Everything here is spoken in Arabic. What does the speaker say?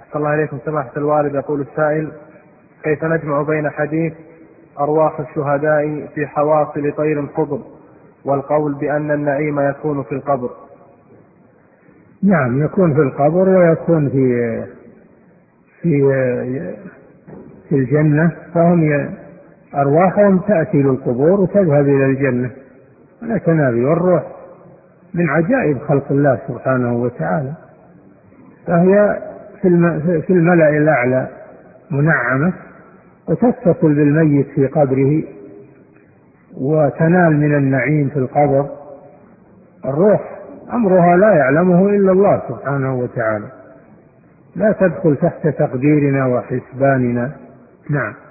صلى الله عليكم سماحة الوالد. يقول السائل: كيف نجمع بين حديث أرواح الشهداء في حواصل طير خضر والقول بأن النعيم يكون في القبر؟ نعم، يكون في القبر ويكون في في الجنة، فهم أرواحهم تأتي للقبور وتذهب إلى الجنة، لا تنافي. والروح من عجائب خلق الله سبحانه وتعالى، فهي في الملأ الأعلى منعمة، وتتصل بالميت في قبره وتنال من النعيم في القبر. الروح أمرها لا يعلمه إلا الله سبحانه وتعالى، لا تدخل تحت تقديرنا وحسباننا. نعم.